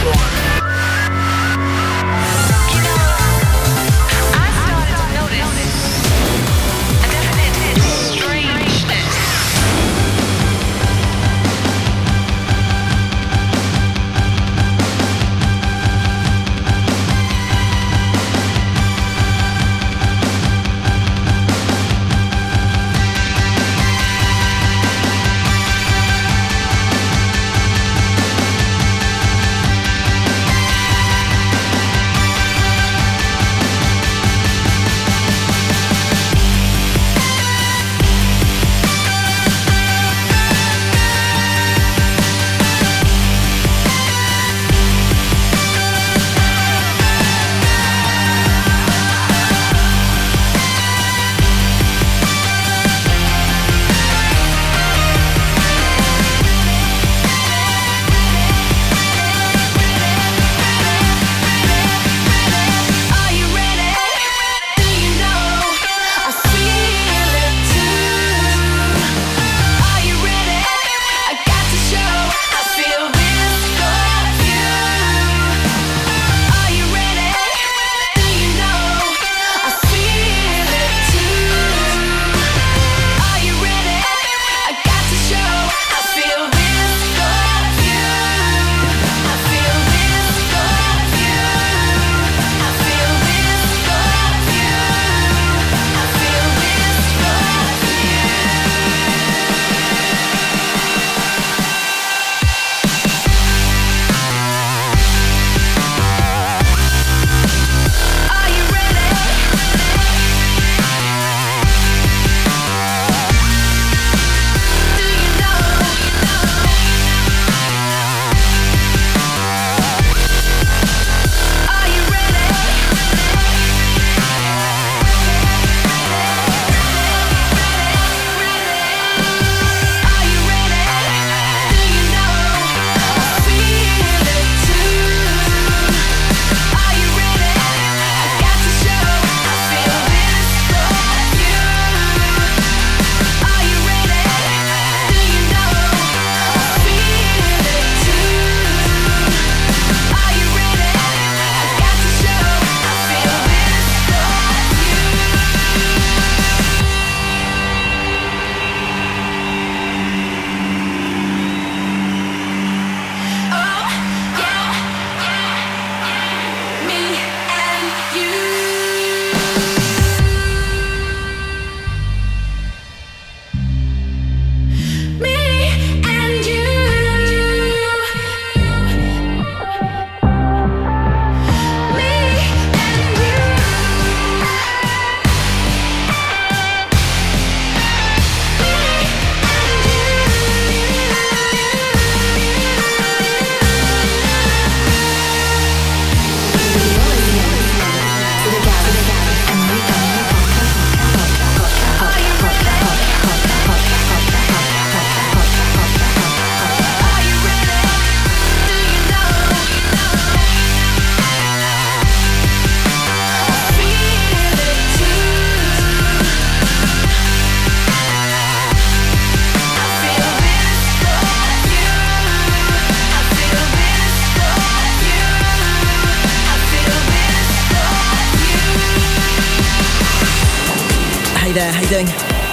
there, how you doing?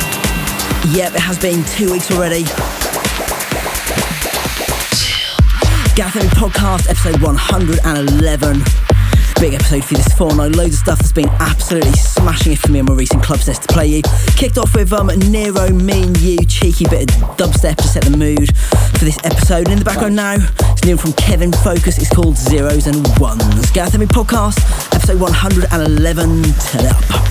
Yep, it has been 2 weeks already. Gathering Podcast, episode 111. Big episode for you this fortnight. Loads of stuff that's been absolutely smashing it for me on my recent club sets to play you. Kicked off with Nero, Me and You, cheeky bit of dubstep to set the mood for this episode. And in the background now, it's new from Kevin Focus. It's called Zeros and Ones. Gathering Podcast, episode 111. Turn it up.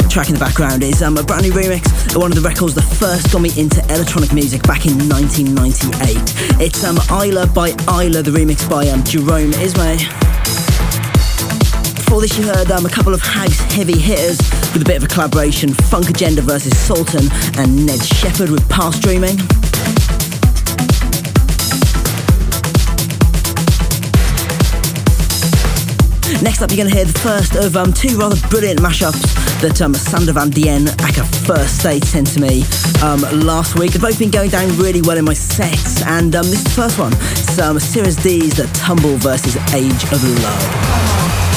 track in the background is a brand new remix of one of the records that first got me into electronic music back in 1998. It's Isla by Isla, the remix by Jerome Ismay. Before this you heard a couple of house heavy hitters with a bit of a collaboration, Funk Agenda versus Sultan and Ned Shepherd with Past Dreaming. Next up, you're going to hear the first of two rather brilliant mashups that Sander Van Dien aka First State sent to me last week. They've both been going down really well in my sets, and this is the first one. It's Series D's The Tumble versus Age of Love.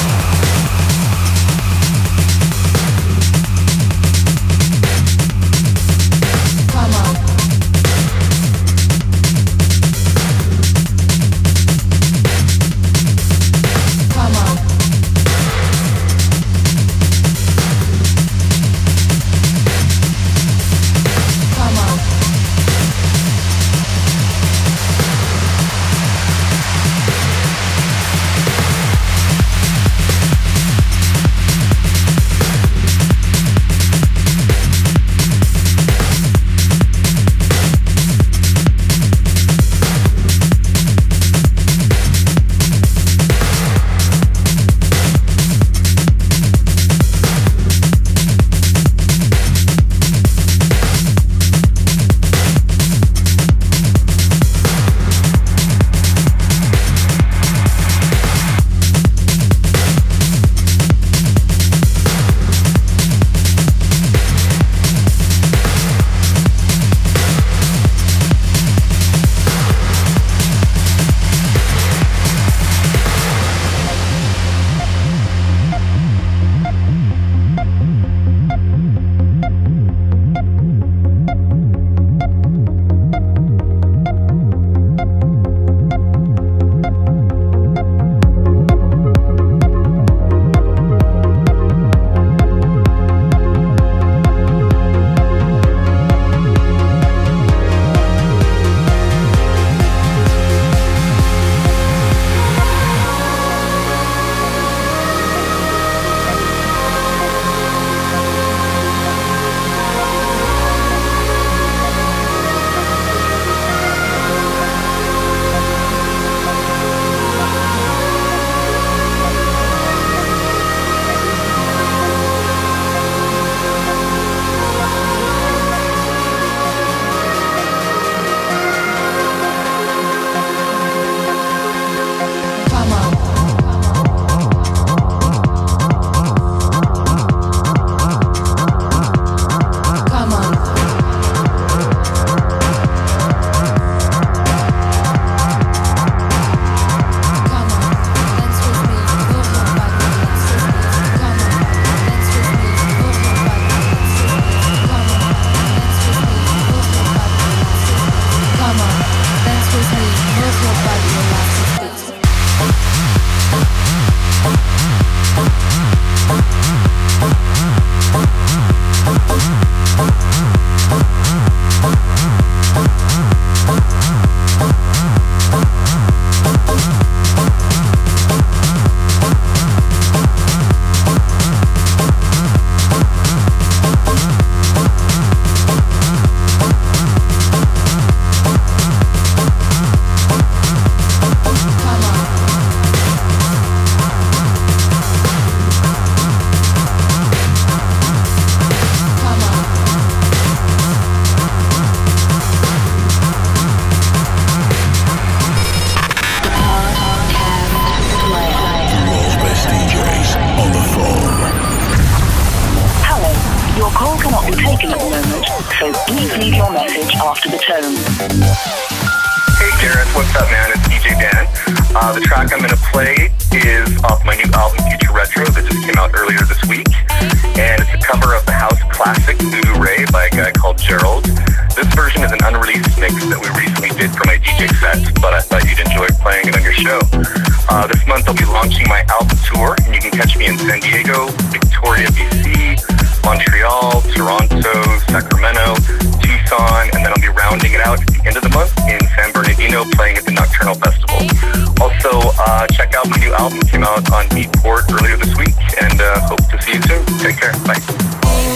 Hey Gareth, what's up man? It's DJ Dan. The track I'm going to play is off my new album Future Retro that just came out earlier this week. And it's a cover of the house classic Voodoo Ray by a guy called Gerald. This version is an unreleased mix that we recently did for my DJ set, but I thought you'd enjoy playing it on your show. This month I'll be launching my album tour, and you can catch me in San Diego, Victoria, BC, Montreal, Toronto, Sacramento, Tucson, and then I'll be rounding it out at the end of the month in San Bernardino playing at the Nocturnal Festival. Also, check out my new album. It came out on Beatport earlier this week, and hope to see you soon. Take care. Bye.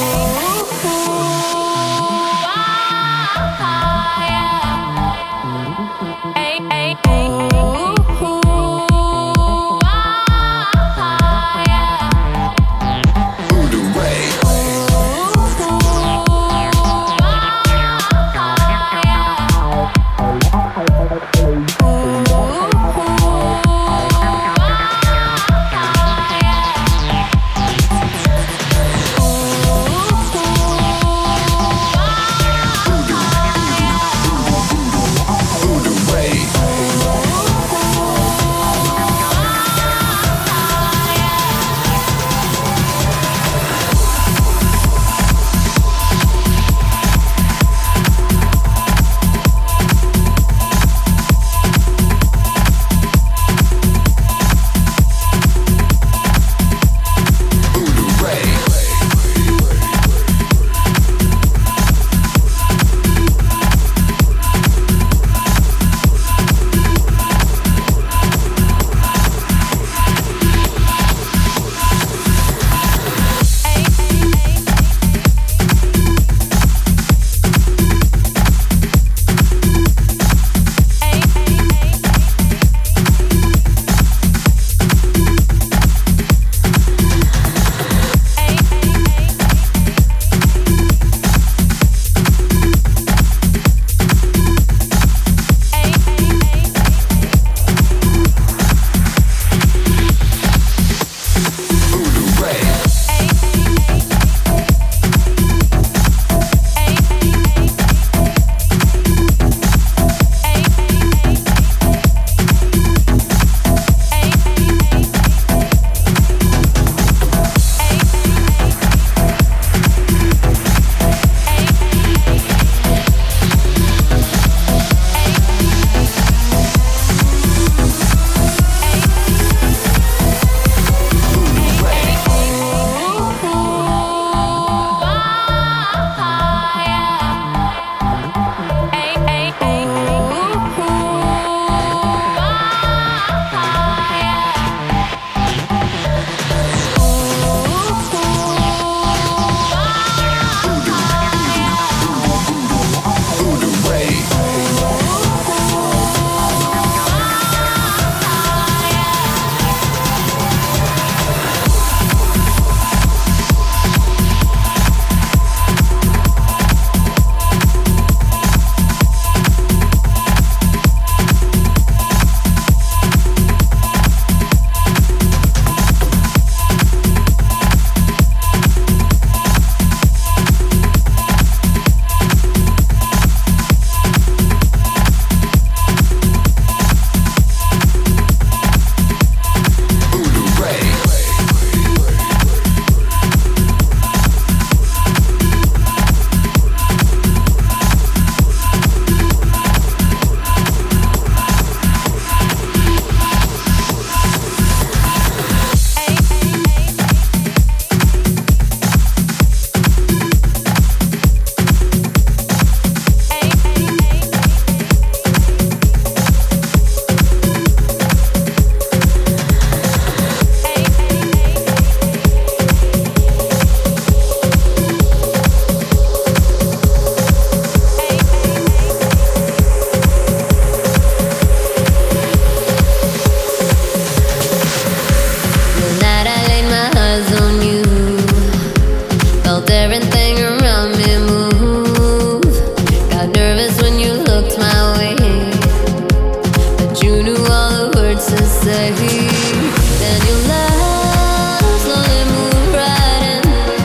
nervous when you looked my way, but you knew all the words to say. Then your love slowly moved right in.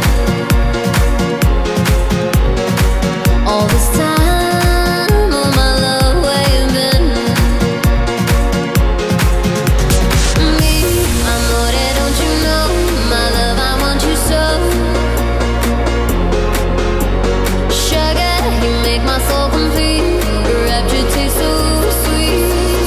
All this time, oh my love, where you been? Me, amore, don't you know, my love, I want you so. Sugar, you make my soul complete. Your rapture tastes so sweet.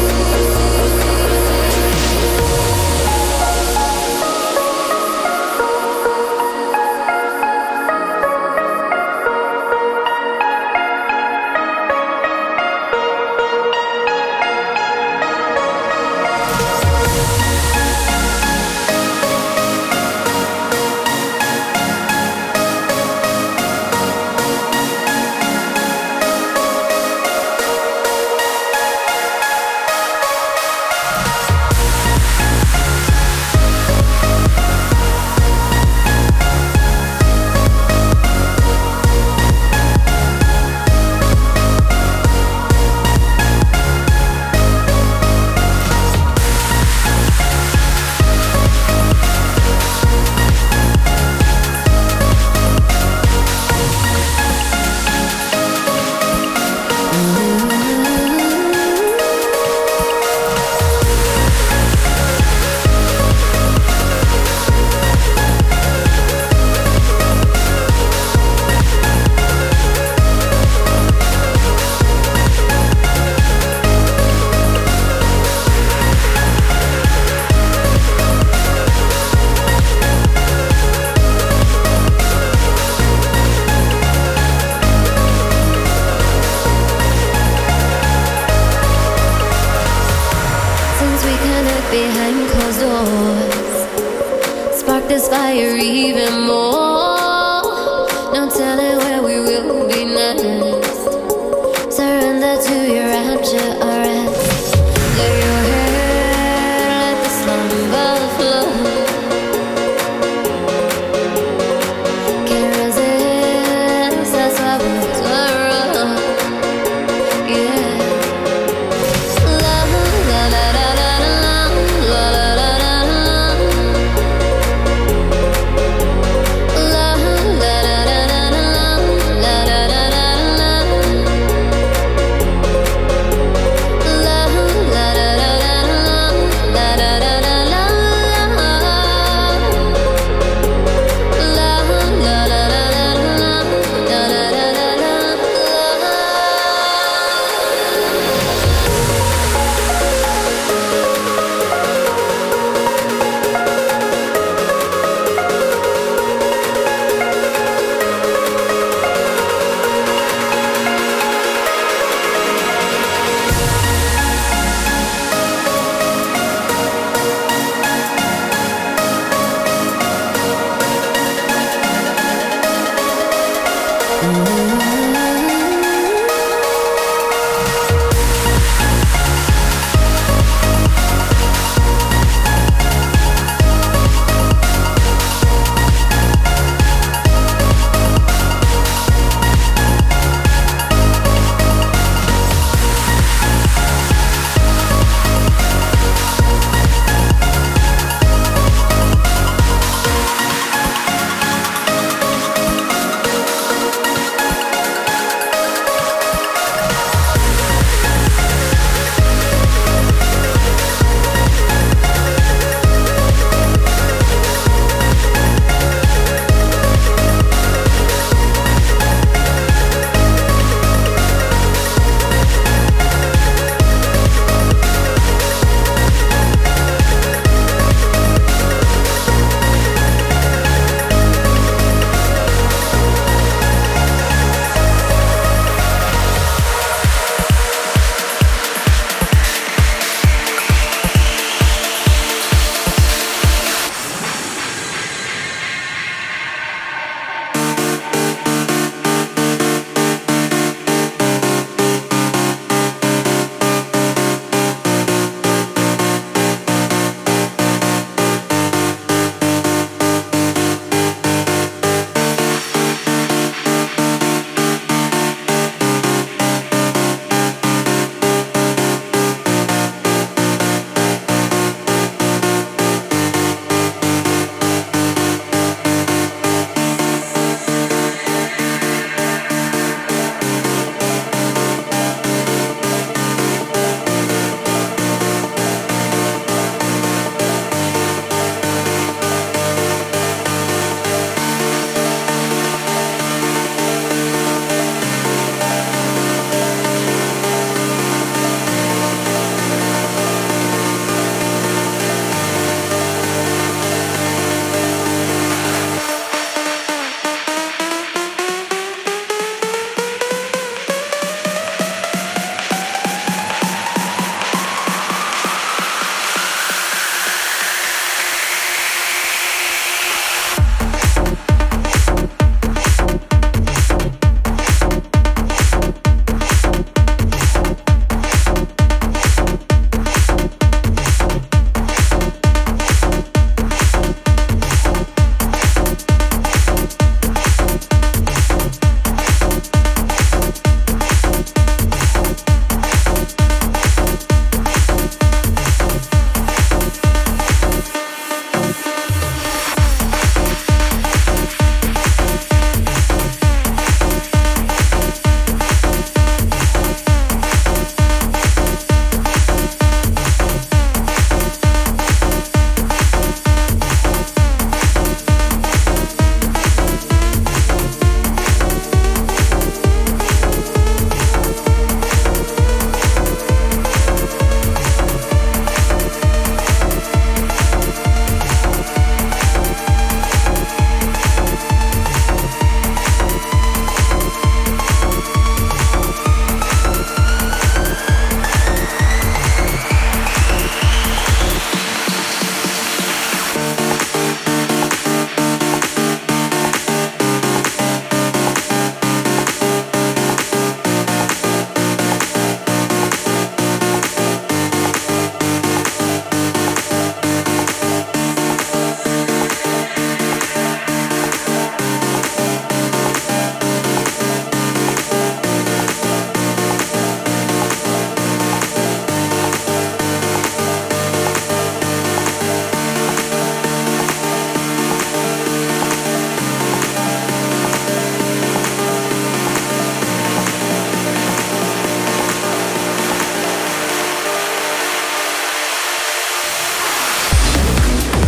Since we connect behind closed doors, spark this fire even more. No telling where we will be next. Surrender to your rapture, arrest. Let your hair, let the slumber flow. Can't resist, that's why we're wrong. Yeah. La la la la la la la la la la la. La la la la la la la la la la.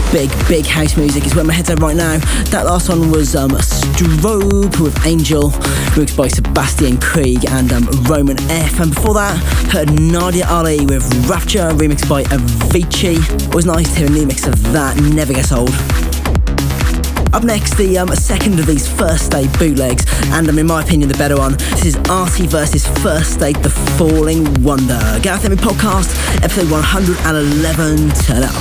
big house music is where my head's at right now. That last one was Strobe with Angel, remixed by Sebastian Krieg and Roman F. And before that, heard Nadia Ali with Rapture, remixed by Avicii. Always nice to hear a new mix of that, never gets old. Up next, the second of these First State bootlegs, and in my opinion, the better one. This is Arty versus First State, The Falling Wonder. Gareth Lemmy Podcast, episode 111. Turn up.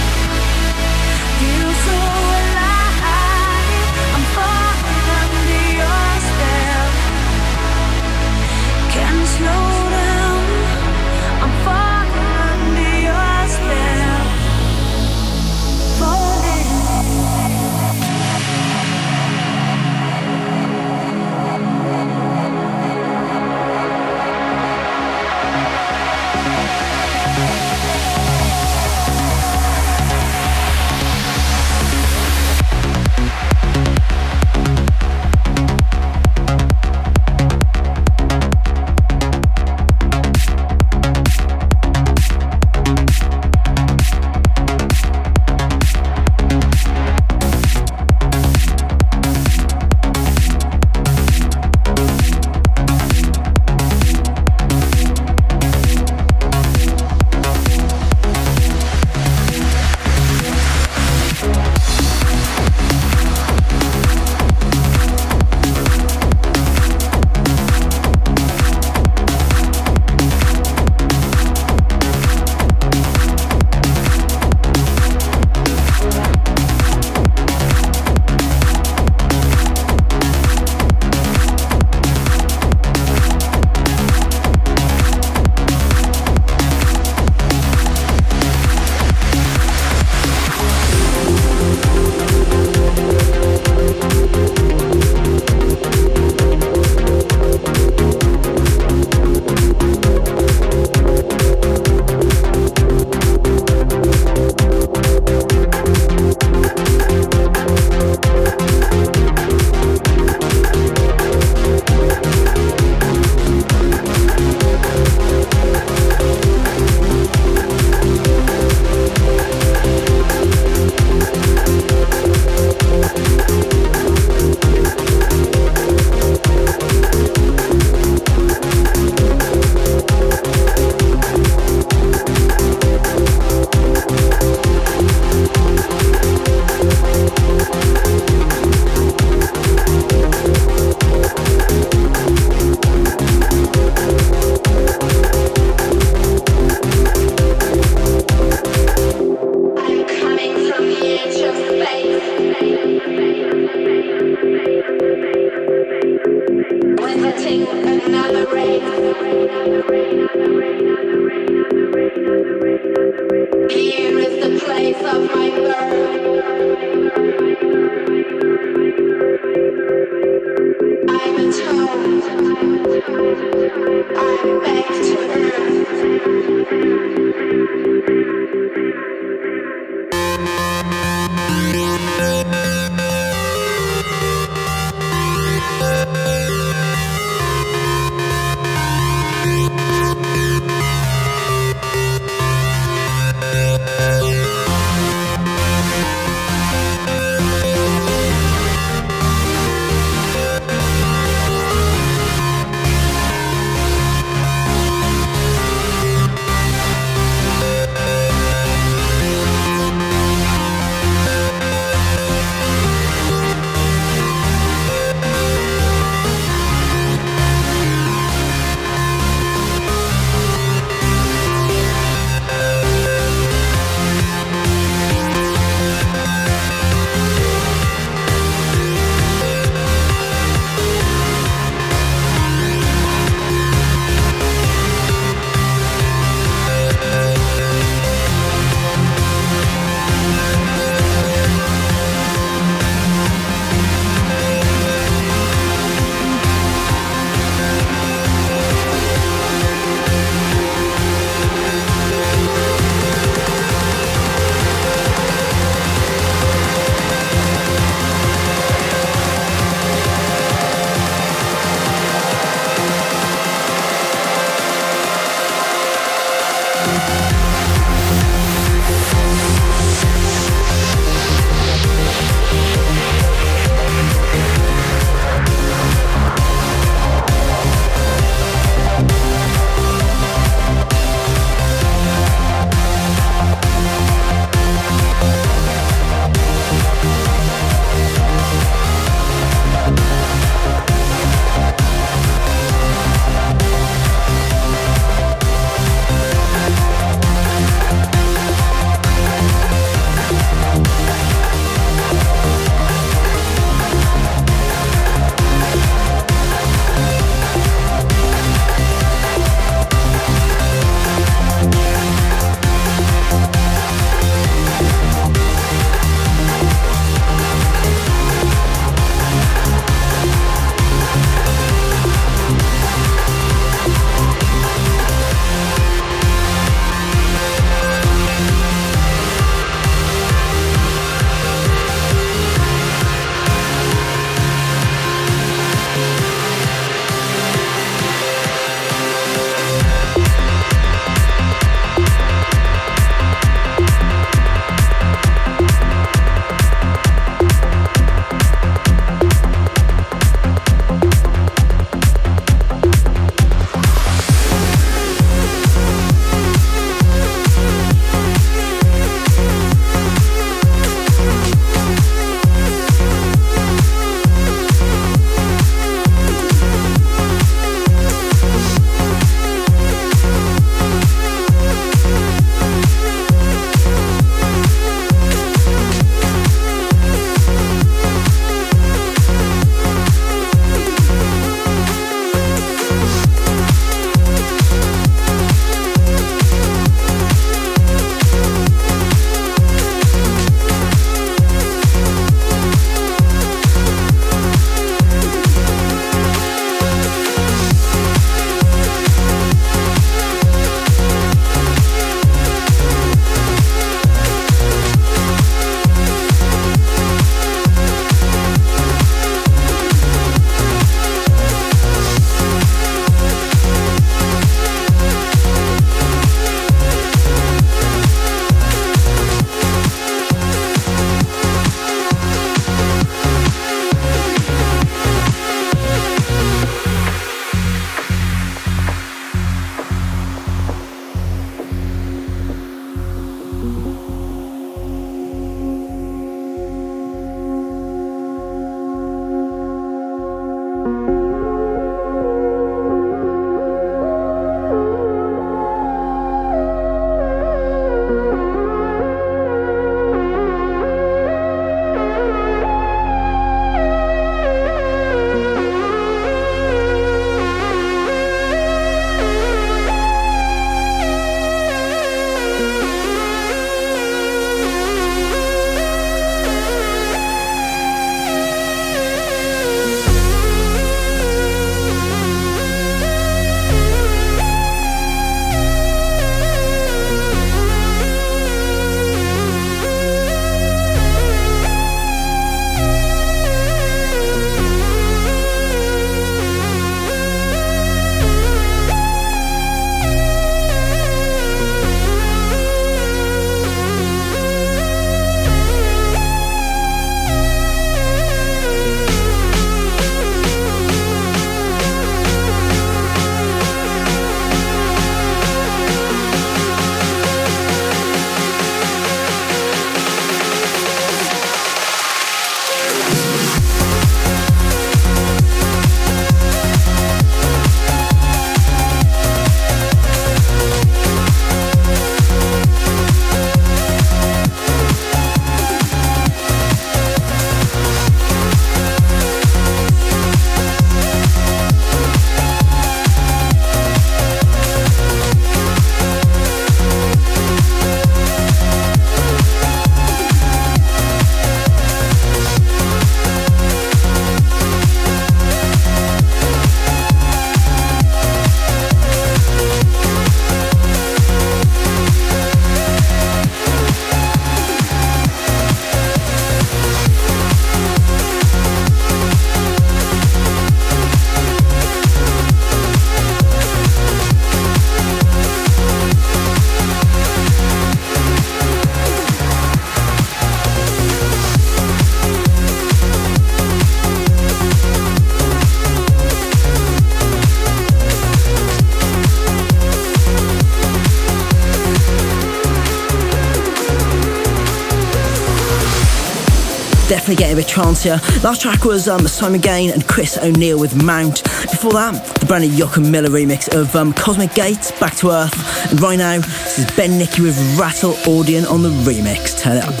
definitely getting a bit trancier. Last track was Simon Gain and Chris O'Neill with Mount. Before that, the brand new Joachim Miller remix of Cosmic Gate, Back to Earth. And right now, this is Ben Nicky with Rattle Audion on the remix. Turn it up.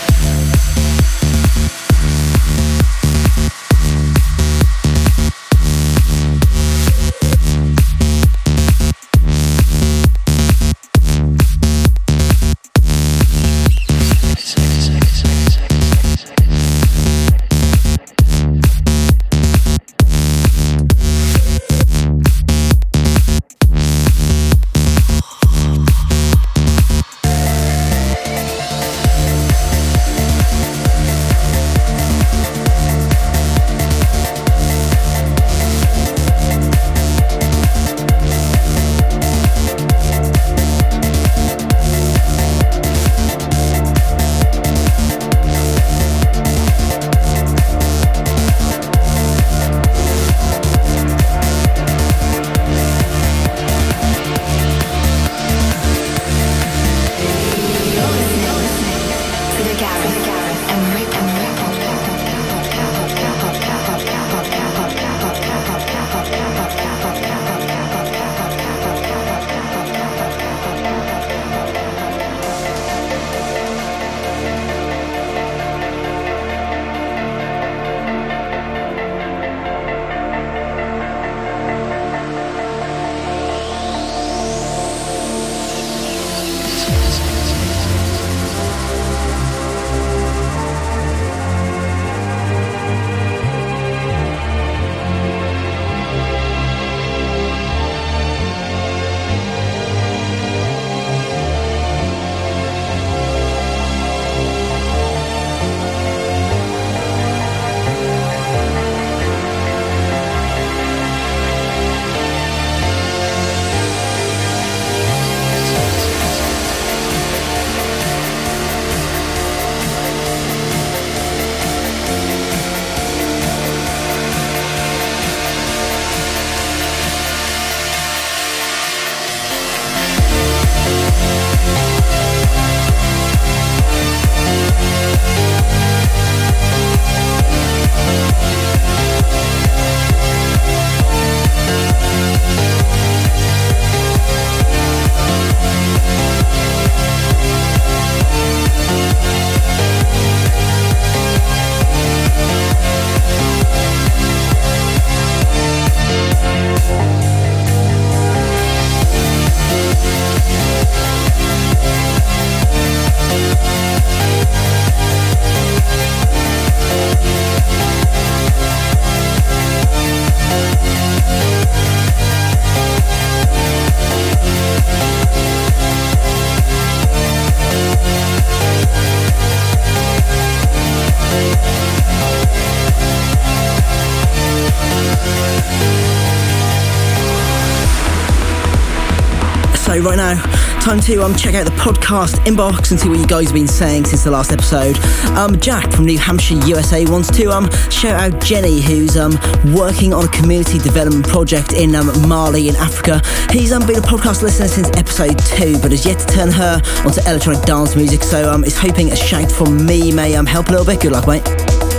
Right now, time to check out the podcast inbox and see what you guys have been saying since the last episode. Jack from New Hampshire, USA wants to shout out Jenny, who's working on a community development project in Mali in Africa. He's been a podcast listener since episode 2, but has yet to turn her onto electronic dance music, so is hoping a shout from me may help a little bit. Good luck, mate.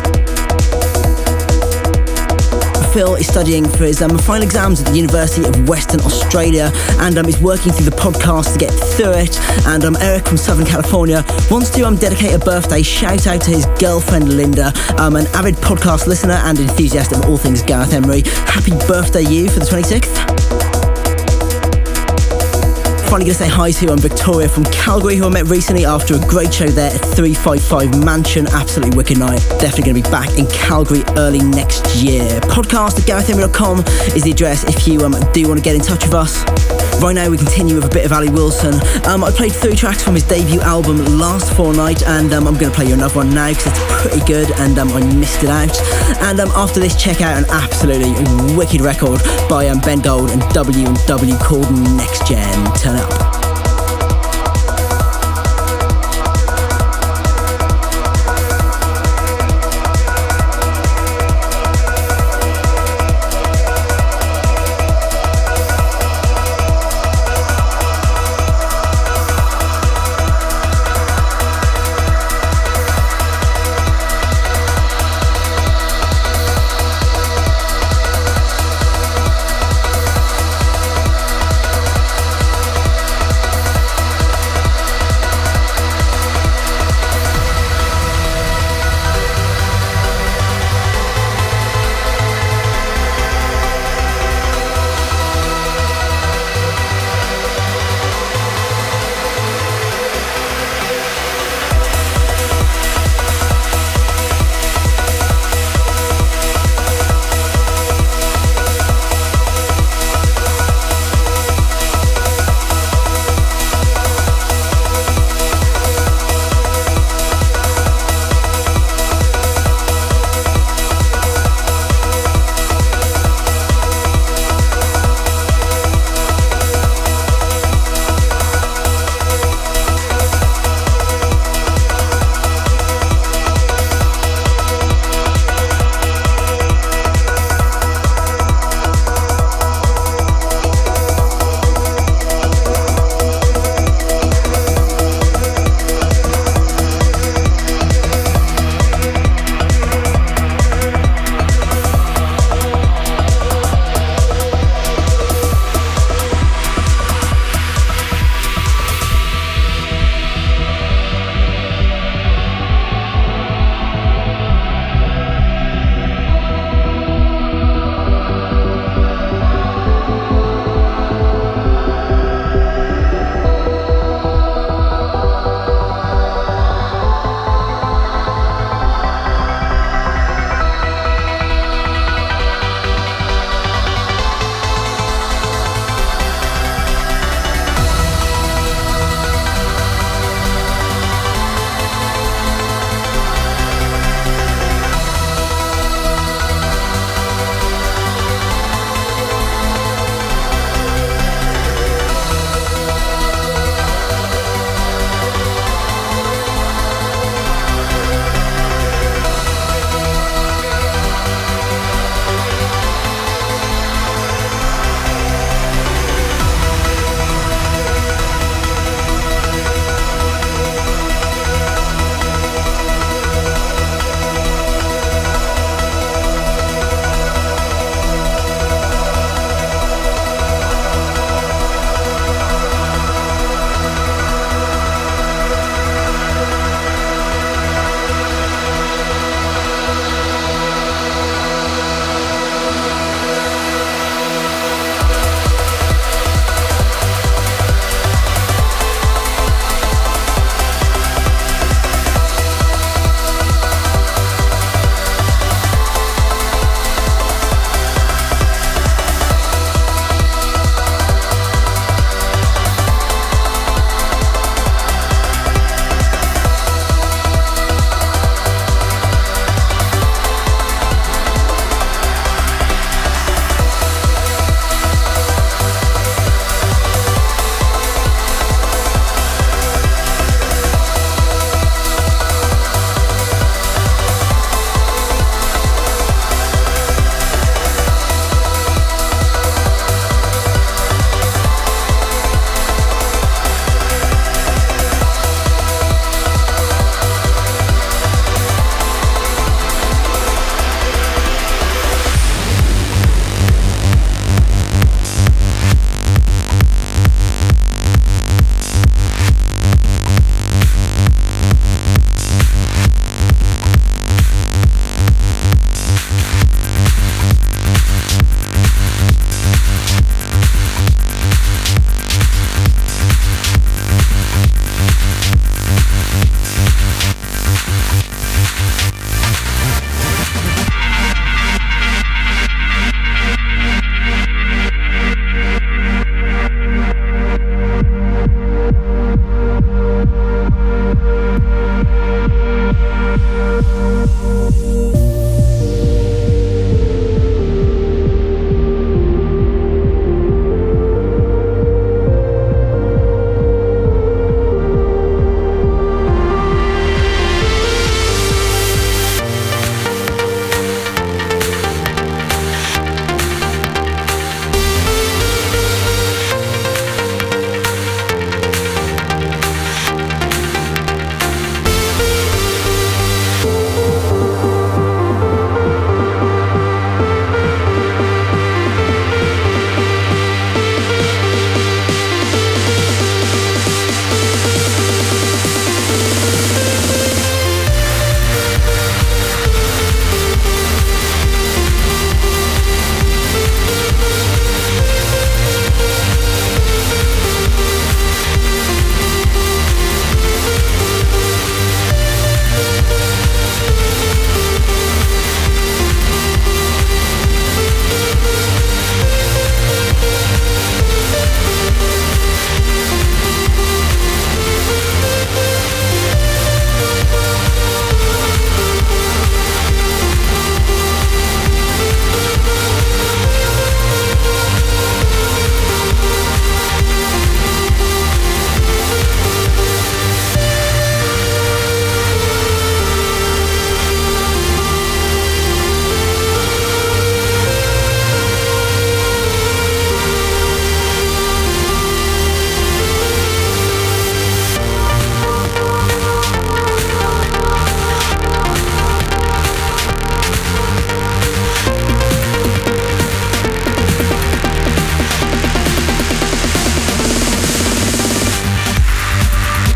Phil is studying for his final exams at the University of Western Australia and is working through the podcast to get through it. And Eric from Southern California wants to dedicate a birthday shout out to his girlfriend Linda, an avid podcast listener and enthusiast of all things Gareth Emery. Happy birthday you for the 26th. Finally going to say hi to Victoria from Calgary, who I met recently after a great show there at 355 Mansion. Absolutely wicked night. Definitely going to be back in Calgary early next year. Podcast at GarethEmery.com is the address if you do want to get in touch with us. Right now we continue with a bit of Ali Wilson. I played 3 tracks from his debut album last fortnight, and I'm going to play you another one now because it's pretty good and I missed it out. And after this, check out an absolutely wicked record by Ben Gold and W&W called Next Gen. Turn it up.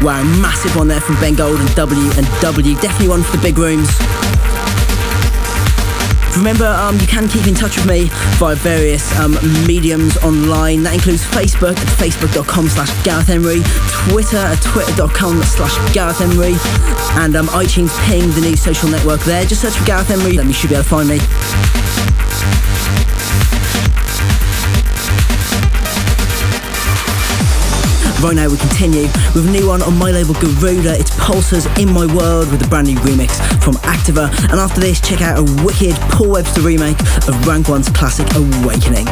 Wow, massive one there from Ben Gold and W&W. Definitely one for the big rooms. Remember, you can keep in touch with me via various mediums online. That includes Facebook at facebook.com/Gareth Emery, Twitter at twitter.com/Gareth Emery, and iTunes Ping, the new social network there. Just search for Gareth Emery, then you should be able to find me. Right now we continue with a new one on my label Garuda. It's Pulsar's In My World with a brand new remix from Activa. And after this, check out a wicked Paul Webster remake of Rank 1's classic Awakening.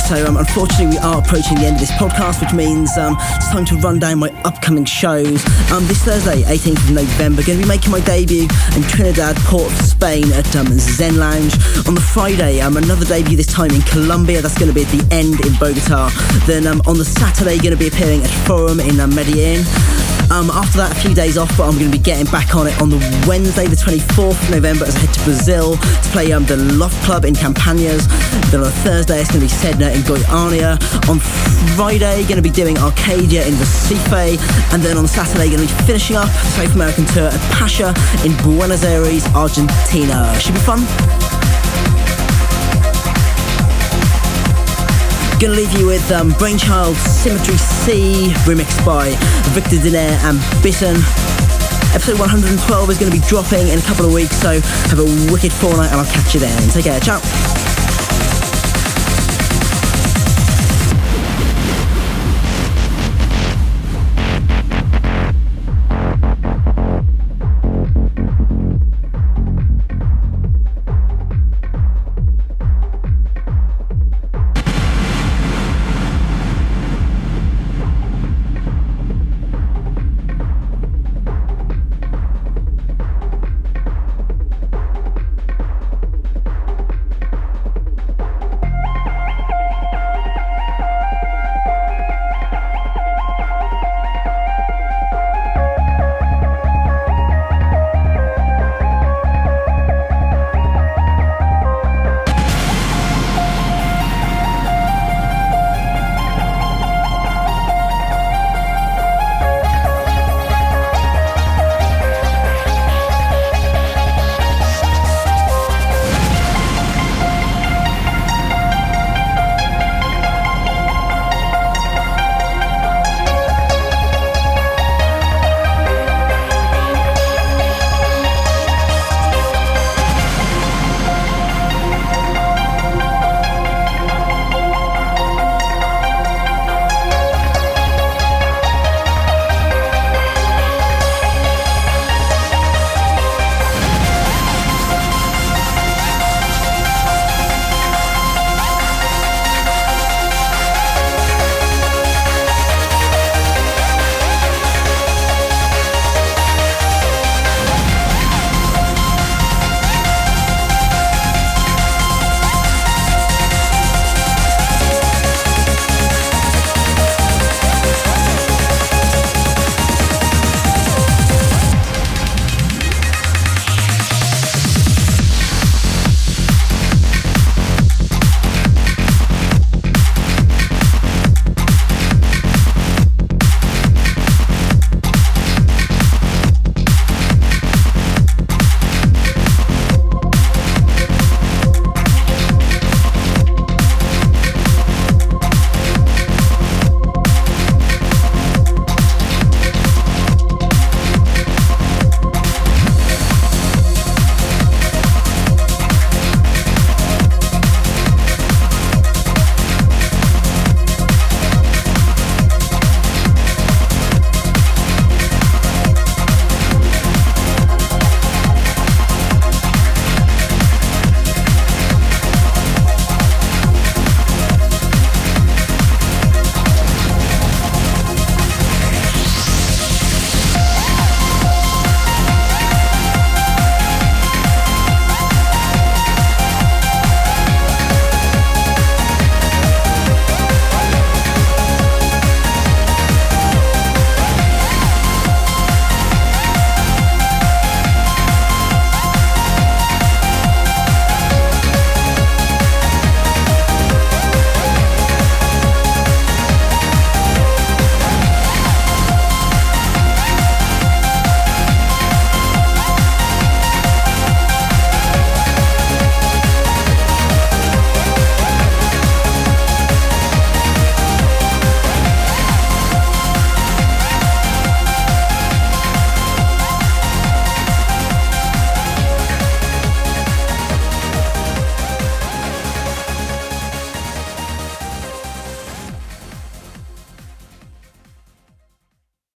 So unfortunately we are approaching the end of this podcast, which means it's time to run down my upcoming shows. This Thursday, 18th of November, going to be making my debut in Trinidad, Port of Spain at Zen Lounge. On the Friday, another debut, this time in Colombia. That's going to be at the End in Bogota. Then on the Saturday, going to be appearing at Forum in Medellin. After that, a few days off, but I'm going to be getting back on it on the Wednesday, the 24th of November, as I head to Brazil to play the Loft Club in Campanas. Then on Thursday, it's going to be Sedna in Goiânia. On Friday, going to be doing Arcadia in Recife. And then on Saturday, going to be finishing up the South American tour at Pacha in Buenos Aires, Argentina. Should be fun. Gonna leave you with Brainchild Symmetry C, remixed by Victor Dinaire and Bitten. Episode 112 is going to be dropping in a couple of weeks, so have a wicked fortnight and I'll catch you then. Take care, ciao.